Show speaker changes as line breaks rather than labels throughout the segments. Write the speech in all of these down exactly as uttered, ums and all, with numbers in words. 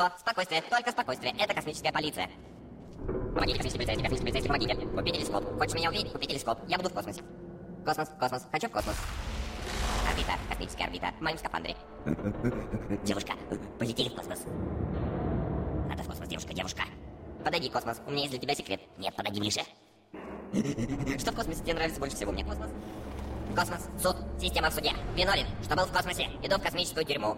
О, спокойствие, только спокойствие. Это космическая полиция. Помогите, космический полицейский, космический полицейский, помогите. Купи телескоп. Хочешь меня увидеть? Купи телескоп. Я буду в космосе. Космос, космос, хочу в космос. Орбита, космическая орбита, в моем скафандре. Девушка, полетели в космос. Надо в космос, девушка, девушка. Подойди, космос, у меня есть для тебя секрет. Нет, подойди ближе. Что в космосе тебе нравится больше всего? Мне космос. Космос, суд, система в суде. Виновен, что был в космосе. Иду в космическую тюрьму.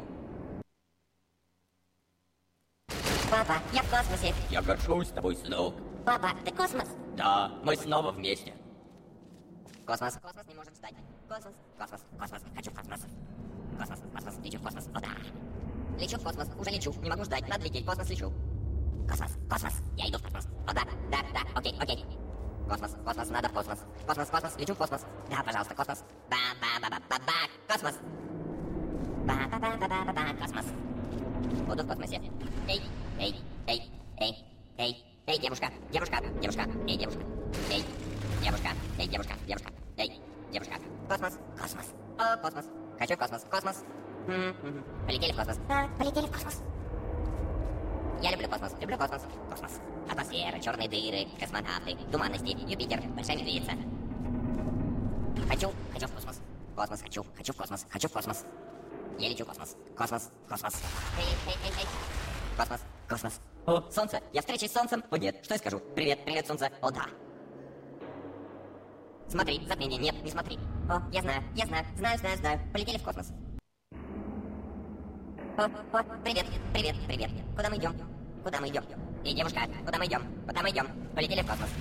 Папа, я в космосе.
Я горжусь тобой, сынок.
Папа, ты космос?
Да, мы снова вместе.
Космос, космос не может ждать. Космос, космос, космос, хочу в космос. Космос, космос, лечу в космос, о да. Лечу в космос, уже лечу, не могу ждать, надо лететь, космос лечу. Космос, космос, я иду в космос, о да, да, да, окей, окей. Космос, космос, надо в космос. Космос, космос, лечу в космос. Да, пожалуйста, космос. Ба-ба-ба-ба-ба-ба, космос. Ба-ба-ба-ба-ба-ба, космос. Буду в космосе. Эй, эй, эй, эй, эй, эй, девушка, девушка, девушка, эй, девушка, эй, девушка, эй, девушка, девушка, эй, девушка. Космос, космос, о, космос. Хочу в космос, космос. М-м-м. Полетели в космос. А, полетели в космос. Я люблю космос, люблю космос. Космос. Атмосфера, черные дыры, космонавты, туманности, Юпитер, большая медведица. Хочу, хочу в космос. Космос, хочу, хочу в космос, хочу в космос. Я лечу в космос. Космос, космос. Эй, эй, эй, эй. Космос, космос. О, солнце, я встречусь с солнцем. О нет, что я скажу? Привет, привет, солнце. О да. Смотри, затмение, нет, не смотри. О, я знаю, я знаю, знаю, знаю, знаю. Полетели в космос. О, о, привет, привет, привет. Куда мы идем? Куда мы идем? Эй, девушка, куда мы идем? Куда мы идем? Полетели в космос.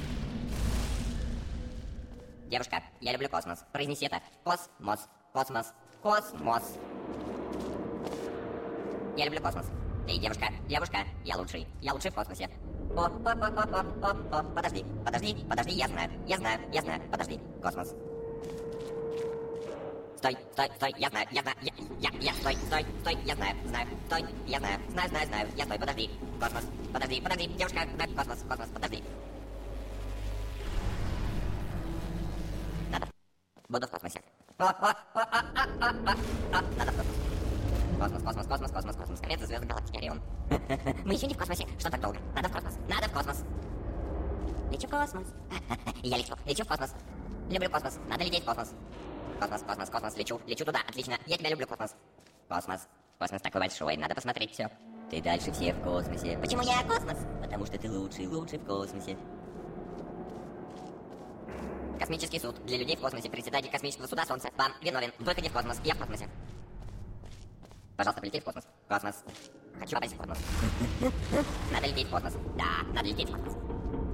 Девушка, я люблю космос. Произнеси это. Космос, космос, космос. Я люблю космос. Эй, девушка, девушка, я лучший. Я лучший в космосе. О, о, о, о, о, о, о, подожди, подожди, подожди, я знаю, я знаю, я знаю, подожди, космос. Стой, стой, стой, я знаю, я знаю, я, я, я, стой, стой, стой, я знаю, знаю, стой, я знаю, знаю, знаю, знаю, я стой, подожди, космос, подожди, подожди, девушка, да, космос, космос, подожди. Надо. Буду в космосе. О, о, о, о, о, о, о, о, надо в космос. Космос, космос, космос, космос, космос, конец звезды галактики Орион. Мы еще не в космосе, что так долго? Надо в космос, надо в космос. Лечу в космос. Я лечу, лечу в космос. Люблю космос, надо лететь в космос. Космос, космос, космос, лечу, лечу туда, отлично. Я тебя люблю, космос. Космос, космос такой большой, надо посмотреть все. Ты дальше всех в космосе. Почему я космос? Потому что ты лучший, лучший в космосе. Космический суд. Для людей в космосе. Председатель космического суда Солнце. Вам виновен. В выходе в космос. Я в космосе. Пожалуйста, полетели в космос. Космос. Хочу попасть в космос. Надо лететь в космос. Да, надо лететь в космос.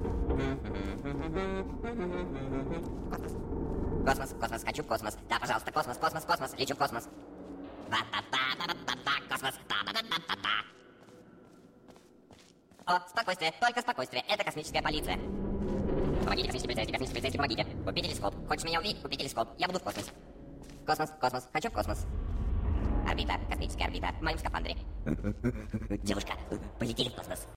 Космос. Космос, космос, хочу в космос. Да, пожалуйста, космос, космос, космос. Лечу в космос. Ба-ба-ба-ба-ба-ба, космос. Ба-ба-ба-ба-ба. О, спокойствие, только спокойствие. Это космическая полиция. Помогите, космический полицейский, космический полицейский, помогите. Купи телескоп. Хочешь меня увидеть? Купи телескоп. Я буду в космосе. Космос, космос, хочу в космос. Орбита, космическая орбита, в моем скафандре. Девушка, полетели в космос.